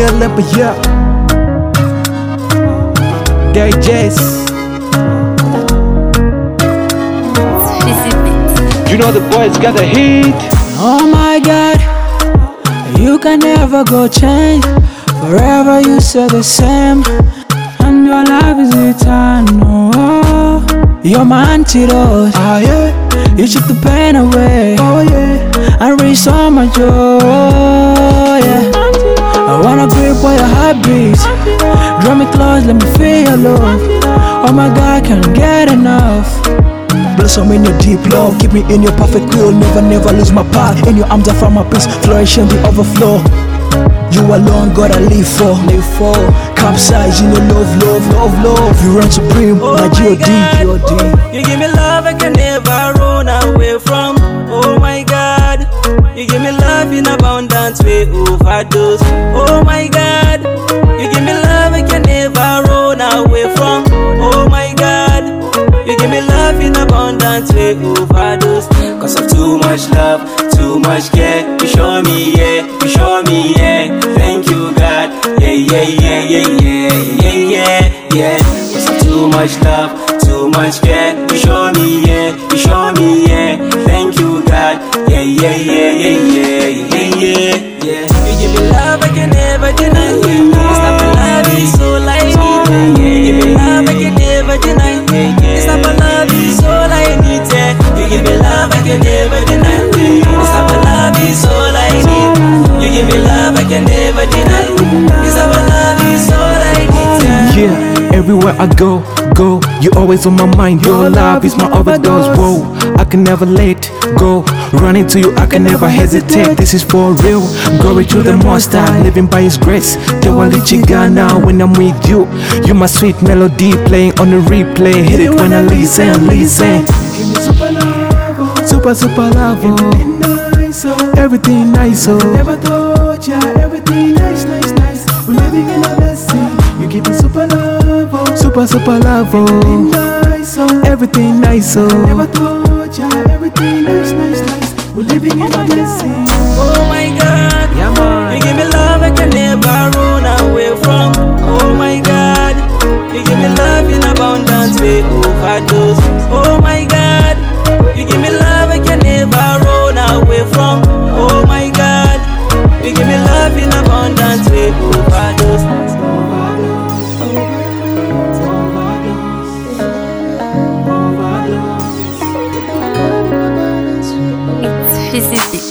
limp, yeah. Digest. You know the boys got the heat. Oh my God, you can never go change. Forever you stay the same, and your love is eternal. You're my antidote. Ah yeah, You took the pain away. oh yeah. And reach all my joy. Yeah. I wanna grip where your heart beats. Draw me close, let me feel your love. Oh my God, can't get enough. Blossom in your deep love, keep me in your perfect will. Never, never lose my path. In your arms I find my peace, flourish in the overflow. You alone, God I live for. Capsize, you know love. You run supreme, my G.O.D. You give me love I can never run away from. Oh my God, you give me love in abundance, we overdose. Oh my God, you give me love I can never run away from. Oh my God, you give me love in abundance, we overdose. Cause of too much love, too much care. You show me, yeah, you show me, yeah. Thank you, God, yeah. Cause of too much love, too much care. You show me, yeah, you show me, yeah. Thank you, God, yeah. You give me love I can never deny. It's not my love, it's so like me. You give me love I can never deny. It's not my love, it's all I need. You give me love I can never deny. It's not my love, it's all I need. You give me love I can never deny. It's not my love, it's all I need. Yeah, everywhere I go, you always on my mind. Your love is my overdose. Whoa, I can never let go. Running to you, I can never hesitate. This is for real. Glory to the Most High, living by His grace. The one that you got now when I'm with you. You my sweet melody playing on the replay. Hit it when I listen. Give me super love, Super love, everything nice, oh. never thought, yeah, everything nice. We're living in a blessing. You give me super love, Super love, oh. nice, Everything nice, oh. never thought, yeah, everything nice. We're living in a blessing. Oh my God, Yeah, man. you give me love I can never run away from. Oh my God, you give me love in abundance, we overdose. Oh my God, you give me love I can never run away from. Oh my God, you give me love in abundance, we overdose. It's Fizzy.